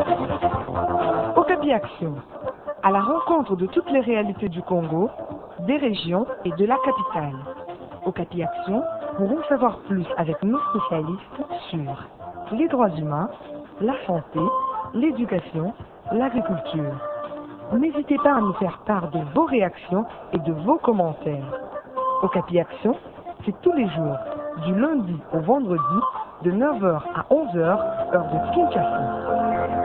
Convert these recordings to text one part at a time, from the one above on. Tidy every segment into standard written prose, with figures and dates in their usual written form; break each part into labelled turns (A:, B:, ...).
A: Okapi Action, à la rencontre de toutes les réalités du Congo, des régions et de la capitale. Okapi Action pour en savoir plus avec nos spécialistes sur les droits humains, la santé, l'éducation, l'agriculture. N'hésitez pas à nous faire part de vos réactions et de vos commentaires. Okapi Action, c'est tous les jours, du lundi au vendredi, de 9h à 11h, heure de Kinshasa.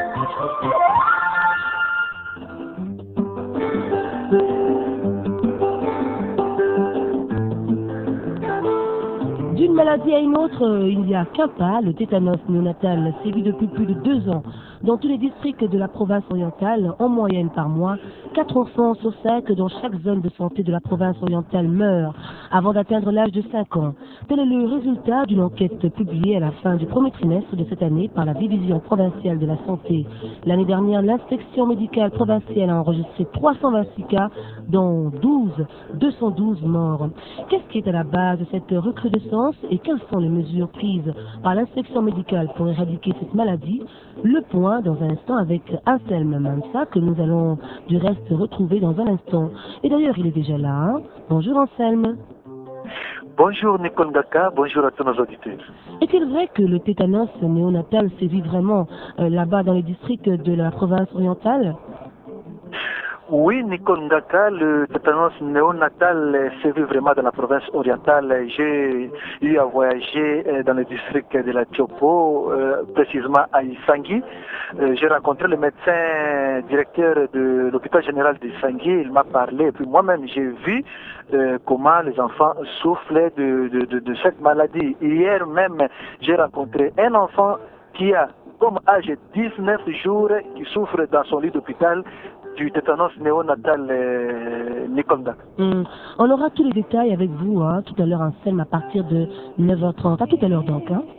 B: D'une maladie à une autre, il n'y a qu'un pas. Le tétanos néonatal sévit depuis plus de 2 ans dans tous les districts de la province orientale. En moyenne par mois, 4 enfants sur 5 dans chaque zone de santé de la province orientale meurent avant d'atteindre l'âge de 5 ans. Tel est le résultat d'une enquête publiée à la fin du premier trimestre de cette année par la division provinciale de la santé. L'année dernière, l'inspection médicale provinciale a enregistré 326 cas, dont 212 morts. Qu'est-ce qui est à la base de cette recrudescence et quelles sont les mesures prises par l'inspection médicale pour éradiquer cette maladie? Le point dans un instant avec Anselme Mansa, que nous allons du reste retrouver dans un instant. Et d'ailleurs, il est déjà là. Hein? Bonjour Anselme.
C: Bonjour Nicole Ngaka, bonjour à tous nos auditeurs.
B: Est-il vrai que le tétanos néonatal sévit vraiment là-bas dans les districts de la province orientale?
C: Oui, Nicole Ngaka, le tétanos néonatal sévit vraiment dans la province orientale. J'ai eu à voyager dans le district de la Tiopo, précisément à Isangui. J'ai rencontré le médecin directeur de l'hôpital général d'Isangui. Il m'a parlé, et puis moi-même j'ai vu comment les enfants souffrent de cette maladie. Hier même, j'ai rencontré un enfant qui a comme âge 19 jours, qui souffre dans son lit d'hôpital du tétanos néonatal Nikonda.
B: On aura tous les détails avec vous hein, tout à l'heure Anselme à partir de 9h30. À tout à l'heure donc. Hein.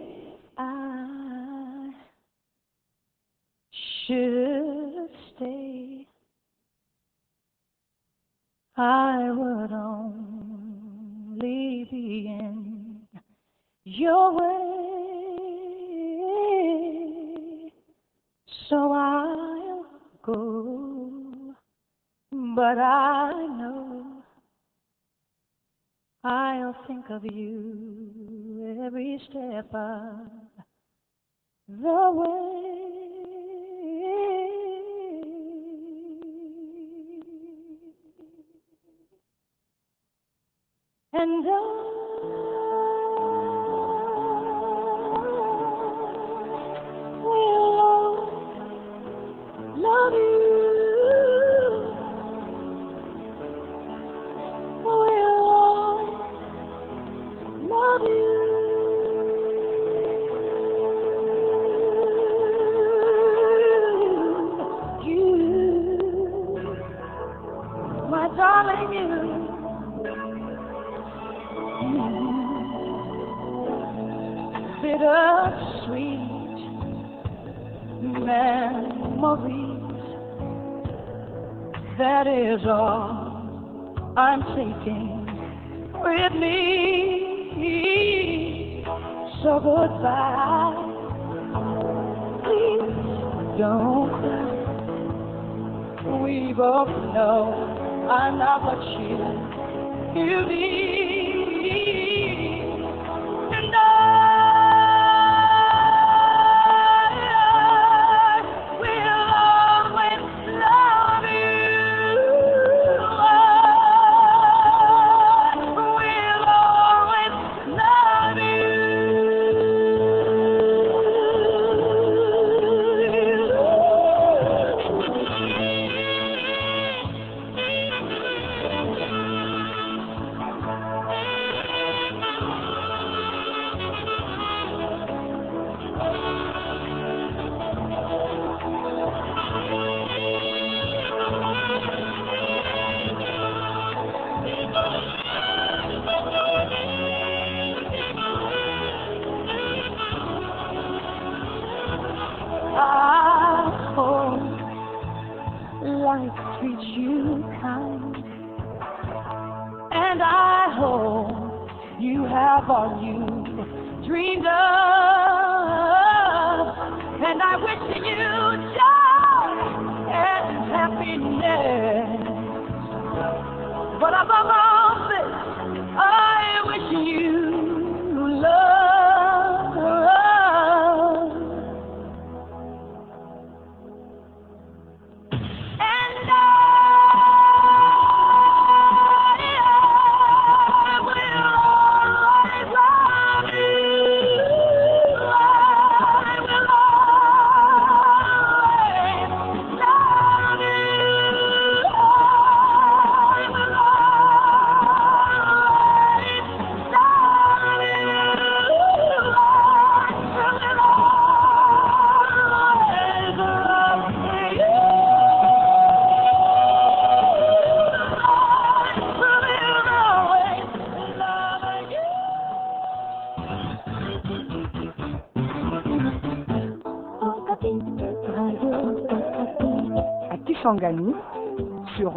D: I would only be in your way, so I'll go, but I know I'll think of you every step of the way. And I will love you, will love you. You, my darling, you. Bittersweet memories, that is all I'm taking with me. So goodbye, please don't cry. We both know I'm not what you need. And life treats you kind, and I hope you have all you dreamed of, and I wish you joy.
A: À Kisangani, sur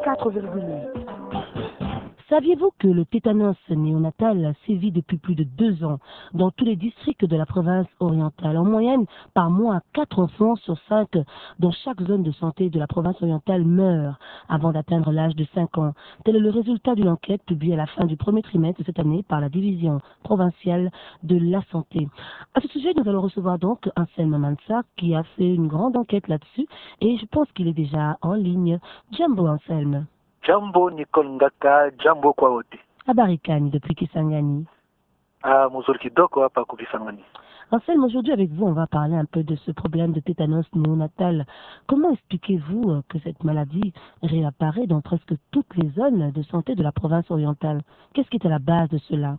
A: 94,8.
B: Saviez-vous que le tétanos néonatal sévit depuis plus de 2 ans dans tous les districts de la province orientale? En moyenne, par mois, 4 enfants sur 5 dans chaque zone de santé de la province orientale meurent avant d'atteindre l'âge de 5 ans. Tel est le résultat d'une enquête publiée à la fin du premier trimestre de cette année par la division provinciale de la santé. À ce sujet, nous allons recevoir donc Anselme Mansa qui a fait une grande enquête là-dessus et je pense qu'il est déjà en ligne. Jambo Anselme.
C: Jambo Nicole Ngaka, Jambo kwa wote.
B: Abarikani depuis Kisangani.
C: Muzuri kidogo hapa Kisangani.
B: Anselme, aujourd'hui avec vous, on va parler un peu de ce problème de tétanos néonatal. Comment expliquez-vous que cette maladie réapparaît dans presque toutes les zones de santé de la province orientale? Qu'est-ce qui est à la base de cela?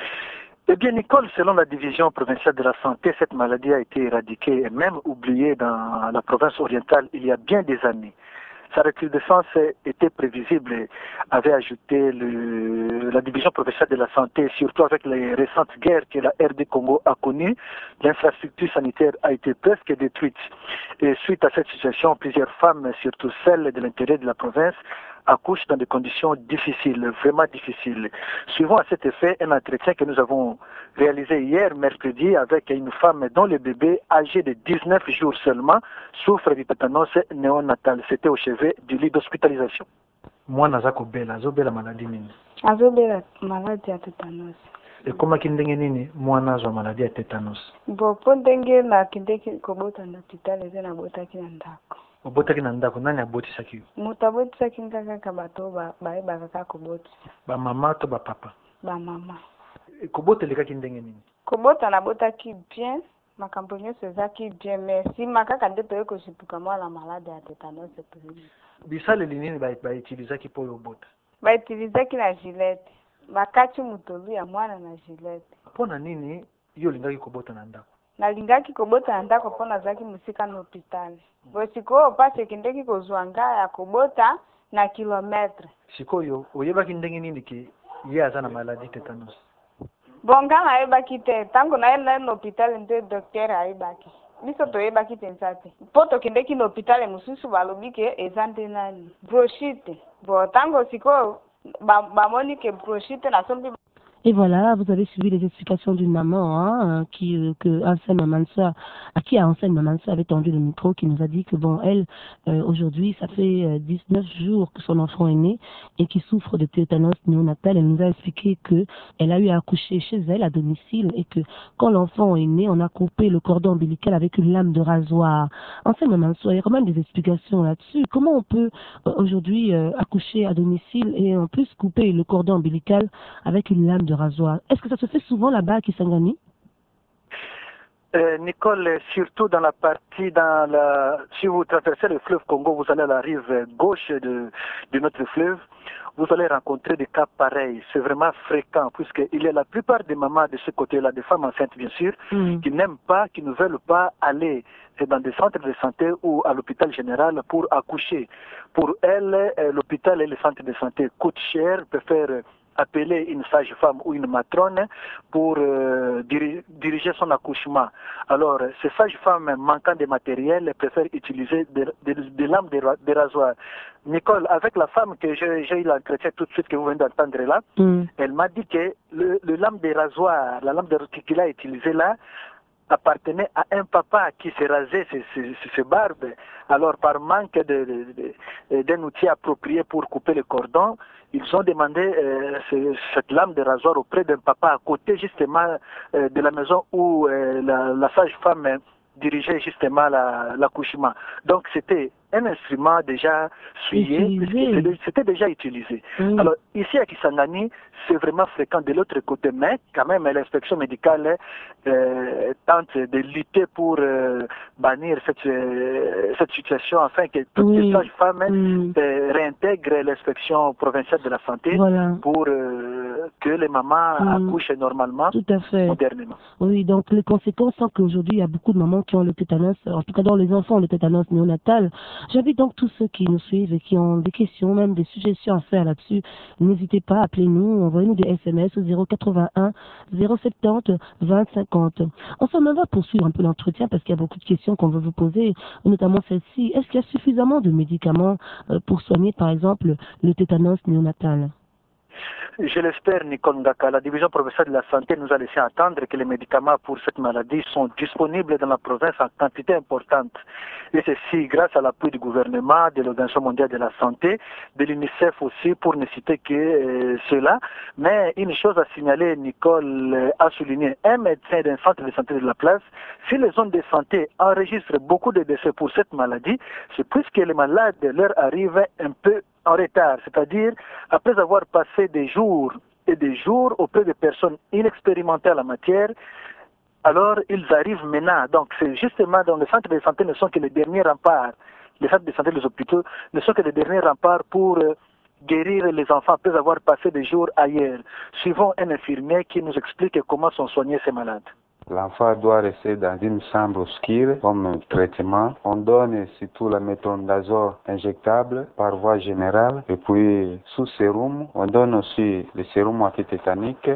C: Eh bien, Nicole, selon la division provinciale de la santé, cette maladie a été éradiquée et même oubliée dans la province orientale il y a bien des années. Sa recrudescence était prévisible et avait ajouté la division provinciale de la santé, surtout avec les récentes guerres que la RD Congo a connues. L'infrastructure sanitaire a été presque détruite. Et suite à cette situation, plusieurs femmes, surtout celles de l'intérieur de la province, accouchent dans des conditions difficiles, vraiment difficiles. Suivant à cet effet, un entretien que nous avons réalisé hier, mercredi, avec une femme dont le bébé, âgé de 19 jours seulement, souffre du tétanos néonatal. C'était au chevet du lit d'hospitalisation. Mwana zako bela, azobela maladie nini?
E: Azobela maladie ya tétanos.
C: Ekomaki ndenge nini mwana azwa maladie ya tétanos?
E: Bo po ndenge nakendeki kobota na hôpital eza nabotaki na ndako.
C: Obotaki na ndako, nani abotisaki yo?
E: Moto abotisaki nga kaka bato bayebaka kaka kobotisa.
C: Bamama to bapapa?
E: Bamama.
C: Kobotelekaki ndenge nini?
E: Kobota nabotaki bien, makambo nyonso ezaki bien, mais nsima kaka nde toye koshipuka mwana malade ya tétanos epeli.
C: Bisaleli nini baitilizaki mpo oyo obota?
E: Baitilizaki na gilete. Bakati mutolu ya mwana na gilete.
C: Mpona nini yo olingaki kobota na ndako?
E: Nalingaki kobota na ndako mpo nazalaki mosika na hôpital. Bo sikoyo pasi ekendeki kozwa ngai ya kobota na kilometre.
C: Sikoyo oyebaki ndenge nini ke ye aza na maladie tétanos?
E: Bon, nga nayebaki te, ntango nayenda na hôpital nde docteur ayebaki. Biso toyebaki mpenza te. Mpo tokendeki na hôpital mosusu balobi ke eza nde nani bronchite. Bon, ntango sikoyo bamoni ke bronchite nasombi.
B: Et voilà, vous avez suivi les explications d'une maman à qui Anselme Mansa avait tendu le micro, qui nous a dit que bon, elle, aujourd'hui, ça fait 19 jours que son enfant est né et qui souffre de tétanos néonatal. Elle nous a expliqué que elle a eu à accoucher chez elle à domicile et que quand l'enfant est né, on a coupé le cordon ombilical avec une lame de rasoir. Anselme Mansa, il y a quand même des explications là-dessus. Comment on peut aujourd'hui accoucher à domicile et en plus couper le cordon ombilical avec une lame de rasoir? Est-ce que ça se fait souvent là-bas à Kisangani?
C: Nicole, surtout dans la partie, si vous traversez le fleuve Congo, vous allez à la rive gauche de notre fleuve, vous allez rencontrer des cas pareils. C'est vraiment fréquent, puisqu'il y a la plupart des mamans de ce côté-là, des femmes enceintes bien sûr, qui n'aiment pas, qui ne veulent pas aller dans des centres de santé ou à l'hôpital général pour accoucher. Pour elles, l'hôpital et les centres de santé coûtent cher, préfèrent appeler une sage-femme ou une matrone pour diriger son accouchement. Alors, ces sages-femmes manquant de matériel préfèrent utiliser des lames de rasoir. Nicole, avec la femme que j'ai eu l'entretien tout de suite que vous venez d'entendre là, elle m'a dit que le lame de rasoir, la lame de rasoir qu'il a utilisée là, appartenait à un papa qui s'est rasé ses barbes. Alors, par manque d'un outil approprié pour couper le cordon, ils ont demandé cette lame de rasoir auprès d'un papa à côté justement de la maison où la sage-femme dirigeait justement l'accouchement. Donc, c'était un instrument déjà souillé, c'était déjà utilisé. Alors, ici à Kisangani, c'est vraiment fréquent de l'autre côté, mais quand même l'inspection médicale tente de lutter pour bannir cette situation afin que toutes les sages-femmes réintègrent l'inspection provinciale de la santé pour que les mamans accouchent normalement, modernement.
B: Oui, donc les conséquences sont qu'aujourd'hui, il y a beaucoup de mamans qui ont le tétanos, en tout cas dans les enfants, le tétanos néonatal. J'invite donc tous ceux qui nous suivent et qui ont des questions, même des suggestions à faire là-dessus. N'hésitez pas, appelez-nous, envoyez-nous des SMS au 081 070 20 50. Enfin, on va poursuivre un peu l'entretien parce qu'il y a beaucoup de questions qu'on veut vous poser, notamment celle-ci. Est-ce qu'il y a suffisamment de médicaments pour soigner, par exemple, le tétanos néonatal?
C: Je l'espère, Nicole Ngaka. La division provinciale de la santé nous a laissé entendre que les médicaments pour cette maladie sont disponibles dans la province en quantité importante. Et ceci grâce à l'appui du gouvernement, de l'Organisation mondiale de la santé, de l'UNICEF aussi, pour ne citer que cela. Mais une chose à signaler, Nicole a souligné, un médecin d'un centre de santé de la place, si les zones de santé enregistrent beaucoup de décès pour cette maladie, c'est puisque les malades leur arrivent un peu en retard, c'est-à-dire après avoir passé des jours et des jours auprès de personnes inexpérimentées en la matière, alors ils arrivent maintenant. Donc c'est justement dans les centres de santé ne sont que les derniers remparts. Les centres de santé, les hôpitaux ne sont que les derniers remparts pour guérir les enfants après avoir passé des jours ailleurs. Suivons un infirmier qui nous explique comment sont soignés ces malades.
F: L'enfant doit rester dans une chambre obscure comme traitement. On donne surtout la métronidazole injectable par voie générale. Et puis, sous sérum, on donne aussi le sérum antitétanique.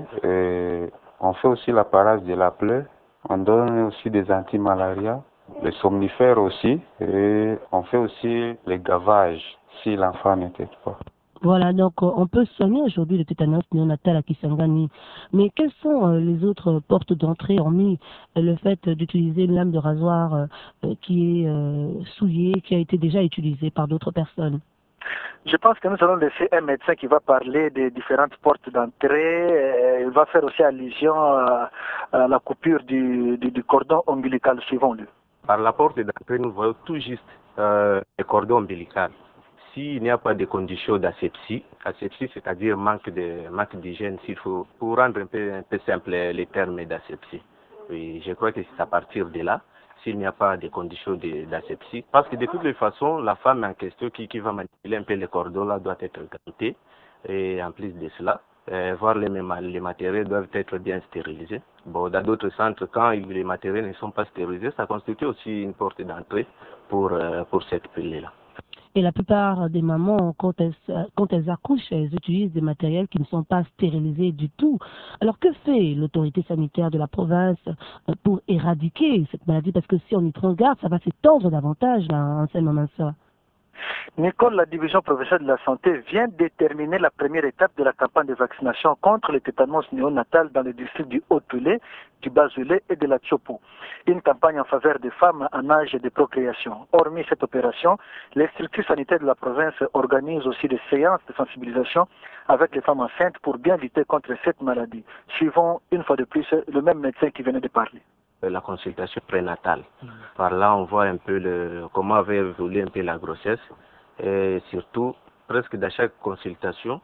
F: On fait aussi la parase de la plaie. On donne aussi des antimalarias, les somnifères aussi. Et on fait aussi les gavages si l'enfant ne tète pas.
B: Voilà, donc on peut soigner aujourd'hui le tétanos néonatal à Kisangani. Mais quelles sont les autres portes d'entrée, hormis le fait d'utiliser une lame de rasoir qui est souillée, qui a été déjà utilisée par d'autres personnes?
C: Je pense que nous allons laisser un médecin qui va parler des différentes portes d'entrée. Il va faire aussi allusion à la coupure du cordon ombilical suivant-le.
G: Par la porte d'entrée, nous voyons tout juste le cordon ombilical. S'il n'y a pas de conditions d'asepsie, asepsie c'est-à-dire manque d'hygiène, s'il faut, pour rendre un peu simple les termes d'asepsie. Oui, je crois que c'est à partir de là, s'il n'y a pas de conditions d'asepsie, parce que de toutes les façons, la femme en question qui va manipuler un peu le cordon là doit être gantée, et en plus de cela, voir les matériaux doivent être bien stérilisés. Bon, dans d'autres centres, quand les matériaux ne sont pas stérilisés, ça constitue aussi une porte d'entrée pour cette pilule-là.
B: Et la plupart des mamans, quand elles accouchent, elles utilisent des matériels qui ne sont pas stérilisés du tout. Alors que fait l'autorité sanitaire de la province pour éradiquer cette maladie? Parce que si on y prend garde, ça va s'étendre davantage, là, maman ça.
C: Nicole, la division provinciale de la santé vient déterminer la première étape de la campagne de vaccination contre le tétanos néonatal dans le district du Haut-Pelé, du Bas-Pelé et de la Tchopo. Une campagne en faveur des femmes en âge de procréation. Hormis cette opération, les structures sanitaires de la province organisent aussi des séances de sensibilisation avec les femmes enceintes pour bien lutter contre cette maladie. Suivons une fois de plus le même médecin qui venait de parler.
G: La consultation prénatale. Par là, on voit un peu comment avait évolué un peu la grossesse. Et surtout, presque dans chaque consultation,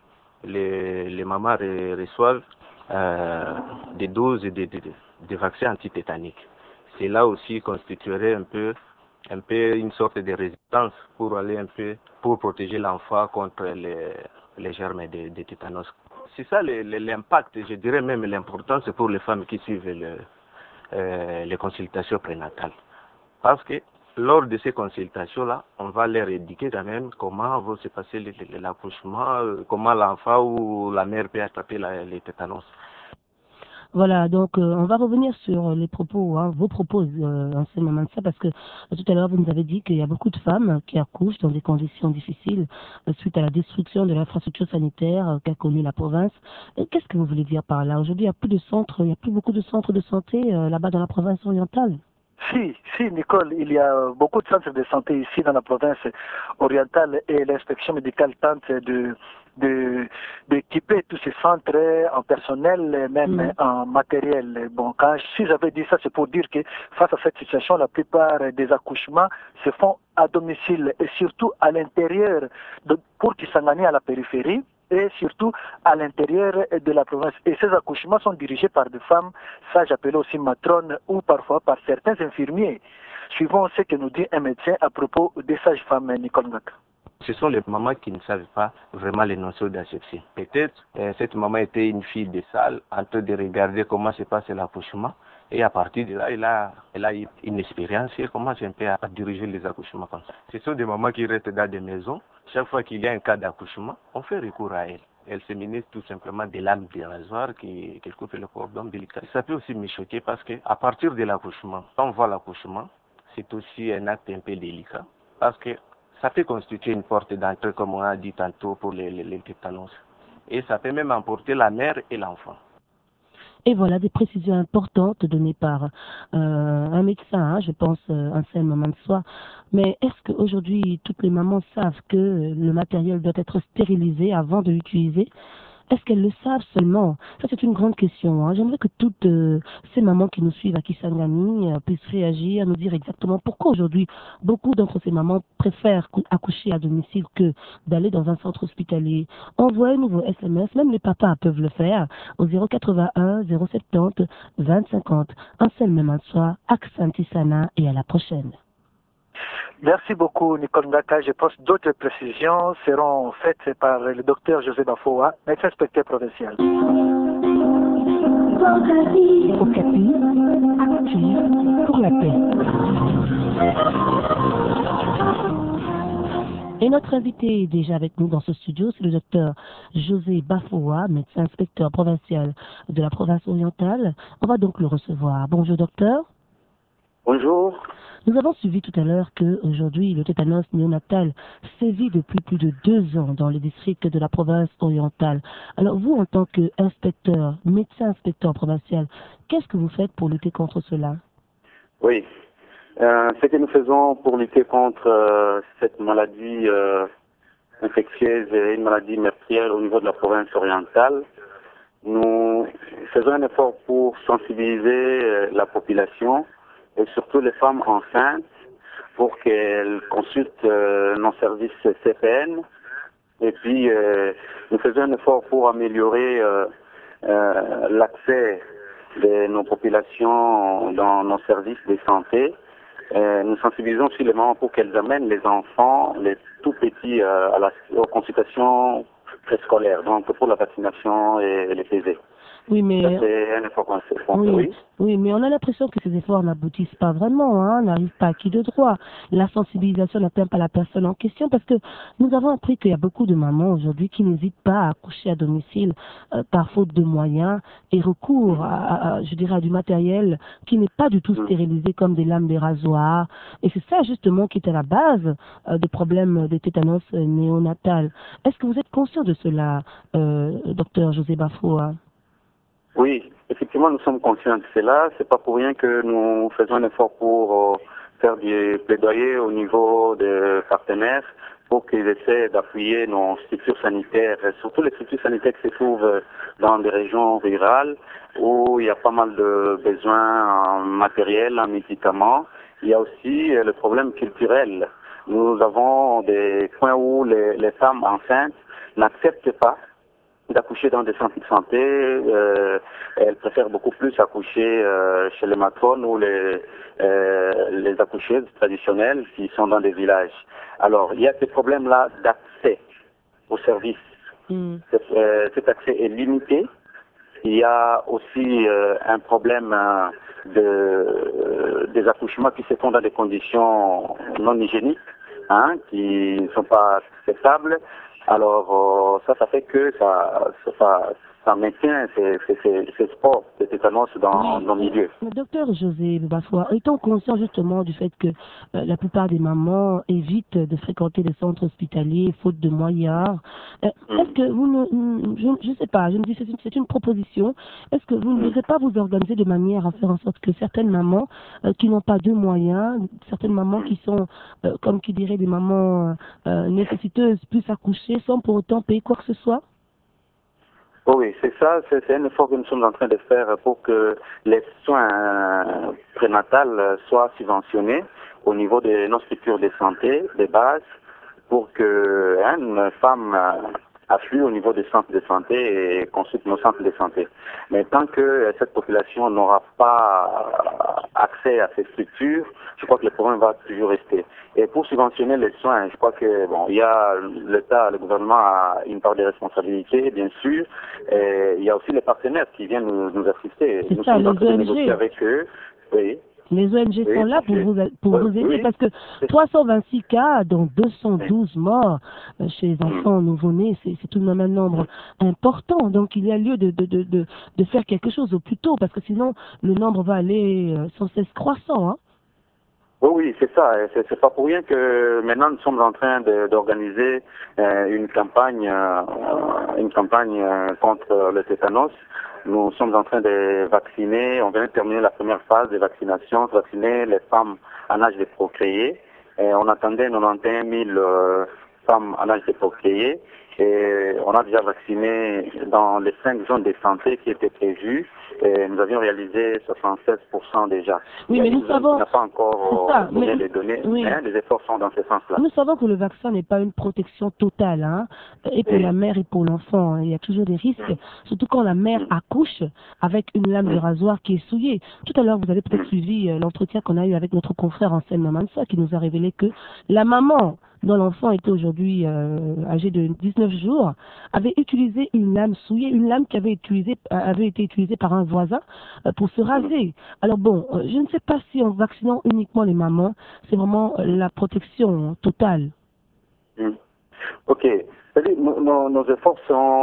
G: les mamans reçoivent des doses de vaccins antitétaniques. Cela aussi constituerait un peu une sorte de résistance pour aller un peu pour protéger l'enfant contre les germes de tétanos. C'est ça l'impact, je dirais même l'importance pour les femmes qui suivent les consultations prénatales. Parce que lors de ces consultations-là, on va leur indiquer quand même comment va se passer l'accouchement, comment l'enfant ou la mère peut attraper les tétanos.
B: Voilà, donc on va revenir sur les propos, vos propos en ce moment de ça, parce que tout à l'heure vous nous avez dit qu'il y a beaucoup de femmes qui accouchent dans des conditions difficiles suite à la destruction de l'infrastructure sanitaire qu'a connue la province. Qu'est-ce que vous voulez dire par là? Aujourd'hui, il n'y a plus beaucoup de centres de santé là-bas dans la province orientale.
C: Si, Nicole, il y a beaucoup de centres de santé ici dans la province orientale et l'inspection médicale tente d'équiper tous ces centres en personnel, même en matériel. Bon, si j'avais dit ça, c'est pour dire que face à cette situation, la plupart des accouchements se font à domicile et surtout à l'intérieur, pour Kisangani à la périphérie, et surtout à l'intérieur de la province. Et ces accouchements sont dirigés par des femmes, sages appelées aussi matrones, ou parfois par certains infirmiers. Suivons ce que nous dit un médecin à propos des sages-femmes, Nicole Ngaka.
G: Ce sont les mamans qui ne savent pas vraiment les notions d'asepsie. Peut-être cette maman était une fille de salle en train de regarder comment se passe l'accouchement. Et à partir de là, elle a eu une expérience et elle commence un peu à diriger les accouchements comme ça. Ce sont des mamans qui restent dans des maisons. Chaque fois qu'il y a un cas d'accouchement, on fait recours à elle. Elle se ministre tout simplement des lames de rasoir qui coupent le cordon ombilical. Ça peut aussi me choquer parce qu'à partir de l'accouchement, quand on voit l'accouchement, c'est aussi un acte un peu délicat parce que ça peut constituer une porte d'entrée, comme on a dit tantôt, pour les tétanos. Et ça peut même emporter la mère et l'enfant.
B: Et voilà des précisions importantes données par un médecin, hein, je pense, Anselme Mansois. Mais est-ce qu'aujourd'hui, toutes les mamans savent que le matériel doit être stérilisé avant de l'utiliser? Est-ce qu'elles le savent seulement? Ça, c'est une grande question. Hein. J'aimerais que toutes ces mamans qui nous suivent à Kisangani puissent réagir, nous dire exactement pourquoi aujourd'hui beaucoup d'entre ces mamans préfèrent accoucher à domicile que d'aller dans un centre hospitalier. Envoyez-nous vos SMS, même les papas peuvent le faire, au 081 070 2050. Un seul même un soir, Aksan Tissana, et à la prochaine.
C: Merci beaucoup, Nicole Ndaka. Je pense que d'autres précisions seront faites par le docteur José Bafoa, médecin inspecteur provincial.
B: Okapi, active pour la paix. Et notre invité est déjà avec nous dans ce studio, c'est le docteur José Bafoa, médecin inspecteur provincial de la province orientale. On va donc le recevoir. Bonjour docteur.
H: Bonjour.
B: Nous avons suivi tout à l'heure qu'aujourd'hui, le tétanos néonatal sévit depuis plus de 2 ans dans les districts de la province orientale. Alors vous, en tant qu'inspecteur, médecin inspecteur provincial, qu'est-ce que vous faites pour lutter contre cela?
H: Oui, ce que nous faisons pour lutter contre cette maladie infectieuse et une maladie meurtrière au niveau de la province orientale, nous faisons un effort pour sensibiliser la population et surtout les femmes enceintes pour qu'elles consultent nos services CPN. Et puis, nous faisons un effort pour améliorer l'accès de nos populations dans nos services de santé. Nous sensibilisons aussi les mamans pour qu'elles amènent les enfants, les tout petits, aux consultations préscolaires, donc pour la vaccination et les PV.
B: Oui, mais
H: c'est un effort qu'on fait.
B: Oui, mais on a l'impression que ces efforts n'aboutissent pas vraiment, hein, n'arrivent pas à qui de droit. La sensibilisation n'atteint pas la personne en question parce que nous avons appris qu'il y a beaucoup de mamans aujourd'hui qui n'hésitent pas à accoucher à domicile par faute de moyens et recours à du matériel qui n'est pas du tout stérilisé comme des lames de rasoir. Et c'est ça justement qui est à la base des problèmes des tétanos néonatales. Est-ce que vous êtes conscient de cela, docteur José Bafoa?
H: Oui, effectivement, nous sommes conscients de cela. C'est pas pour rien que nous faisons un effort pour faire du plaidoyer au niveau des partenaires pour qu'ils essaient d'appuyer nos structures sanitaires, surtout les structures sanitaires qui se trouvent dans des régions rurales où il y a pas mal de besoins en matériel, en médicaments. Il y a aussi le problème culturel. Nous avons des points où les femmes enceintes n'acceptent pas d'accoucher dans des centres de santé. Elles préfèrent beaucoup plus accoucher chez les matrones ou les accoucheuses traditionnelles qui sont dans des villages. Alors, il y a ces problèmes-là d'accès aux services. Cet accès est limité. Il y a aussi un problème des accouchements qui se font dans des conditions non hygiéniques, hein, qui ne sont pas acceptables. Alors, ça fait que ça maintient ces sports, ces tétanos dans nos milieux.
B: Docteur José Bafoa, étant conscient justement du fait que la plupart des mamans évitent de fréquenter les centres hospitaliers faute de moyens, est-ce que vous je ne sais pas, je me dis c'est une proposition, est-ce que vous ne voudrez pas vous organiser de manière à faire en sorte que certaines mamans qui n'ont pas de moyens, certaines mamans qui sont, comme qui dirait des mamans nécessiteuses, puissent accoucher sans pour autant payer quoi que ce soit?
H: Oui, c'est ça, c'est un effort que nous sommes en train de faire pour que les soins prénatals soient subventionnés au niveau de nos structures de santé, de base, pour que une femme affluent au niveau des centres de santé et consultent nos centres de santé. Mais tant que cette population n'aura pas accès à ces structures, je crois que le problème va toujours rester. Et pour subventionner les soins, je crois que il y a l'État, le gouvernement a une part de responsabilité, bien sûr. Et il y a aussi les partenaires qui viennent nous assister.
B: C'est
H: nous
B: ça,
H: sommes en
B: les
H: train de
B: ONG.
H: négocier avec eux. Oui.
B: Les ONG sont là pour vous aider parce que 326 cas, dont 212 morts chez les enfants nouveau-nés, c'est tout de même un nombre important. Donc il y a lieu de faire quelque chose au plus tôt parce que sinon le nombre va aller sans cesse croissant. Hein.
H: Oui, c'est ça. C'est pas pour rien que maintenant nous sommes en train d'organiser une campagne contre le tétanos. Nous sommes en train de vacciner, on vient de terminer la première phase de vaccination, vacciner les femmes en âge de procréer. Et on attendait 91 000 femmes en âge de procréer. Et on a déjà vacciné dans les 5 zones de santé qui étaient prévues. Et nous avions réalisé 76% déjà.
B: Oui, mais nous savons...
H: On n'a pas encore donné les données,
B: oui.
H: Hein, les efforts sont dans ce sens-là.
B: Nous savons que le vaccin n'est pas une protection totale, hein, et pour la mère et pour l'enfant. Hein. Il y a toujours des risques, surtout quand la mère accouche avec une lame de rasoir qui est souillée. Tout à l'heure, vous avez peut-être suivi l'entretien qu'on a eu avec notre confrère Ansel Mamansa qui nous a révélé que la maman dont l'enfant était aujourd'hui âgé de 19 jours, avait utilisé une lame souillée, une lame qui avait été utilisée par un voisin pour se raser. Alors bon, je ne sais pas si en vaccinant uniquement les mamans, c'est vraiment la protection totale.
H: Ok. Nos efforts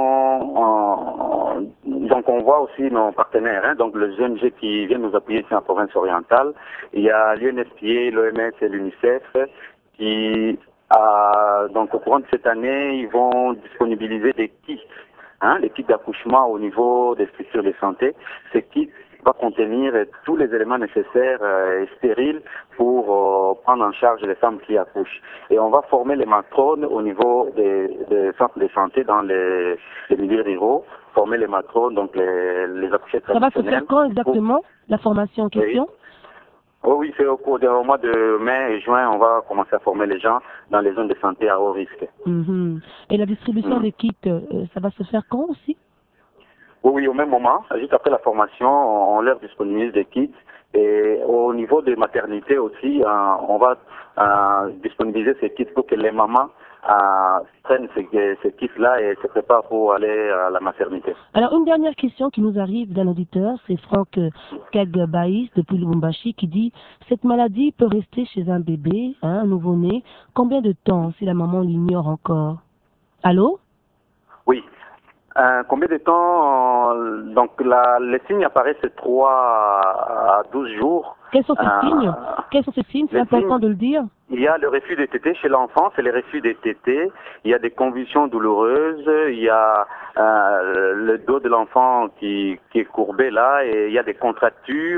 H: sont... donc on voit aussi nos partenaires, hein, donc les ONG qui viennent nous appuyer ici en province orientale. Il y a l'UNFPA, l'OMS et l'UNICEF qui... donc au courant de cette année, ils vont disponibiliser des kits, des kits d'accouchement au niveau des structures de santé. Ces kits vont contenir tous les éléments nécessaires et stériles pour prendre en charge les femmes qui accouchent. Et on va former les matrones au niveau des centres de santé dans les milieux ruraux, former les matrones, donc les accoucheurs traditionnels.
B: Ça va se faire quand exactement, la formation en question?
H: Oui, c'est au mois de mai et juin, on va commencer à former les gens dans les zones de santé à haut risque.
B: Et la distribution des kits, ça va se faire quand aussi?
H: Oui, au même moment, juste après la formation, on leur disponibilise des kits. Et au niveau des maternités aussi, on va disponibiliser ces kits pour que les mamans prennent ces kits-là et se préparent pour aller à la maternité.
B: Alors, une dernière question qui nous arrive d'un auditeur, c'est Franck Kegbaïs depuis Lubumbashi qui dit « Cette maladie peut rester chez un bébé, un nouveau-né, combien de temps si la maman l'ignore encore ?» Allô?
H: Oui. Combien de temps donc les signes apparaissent 3 à 12 jours.
B: Quels sont ces signes? Quels sont ces signes? C'est important de le dire.
H: Il y a le reflux des tétés chez l'enfant, c'est le reflux des tétés. Il y a des convulsions douloureuses. Il y a le dos de l'enfant qui est courbé là, et il y a des contractures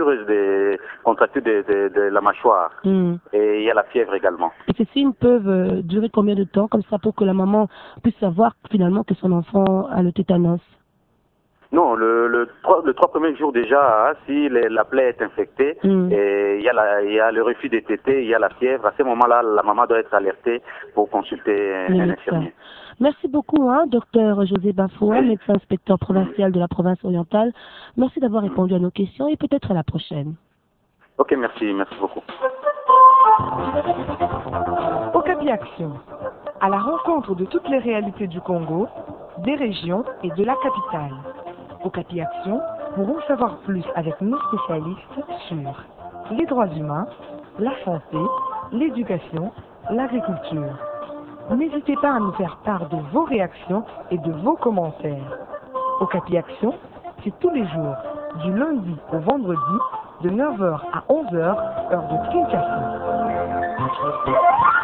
H: de la mâchoire. Et il y a la fièvre également.
B: Et ces signes peuvent durer combien de temps, comme ça, pour que la maman puisse savoir finalement que son enfant a le tétanos?
H: Non, le 3 premiers jours déjà, si la plaie est infectée, et il y a le reflux des tétés, il y a la fièvre, à ce moment-là, la maman doit être alertée pour consulter un infirmier.
B: Merci beaucoup, docteur José Bafoua, médecin inspecteur provincial de la province orientale. Merci d'avoir répondu à nos questions et peut-être à la prochaine.
H: Ok, merci beaucoup.
A: Okapi Action, à la rencontre de toutes les réalités du Congo, des régions et de la capitale. Okapi Action pourront savoir plus avec nos spécialistes sur les droits humains, la santé, l'éducation, l'agriculture. N'hésitez pas à nous faire part de vos réactions et de vos commentaires. Okapi Action, c'est tous les jours, du lundi au vendredi, de 9h à 11h, heure de Kinshasa.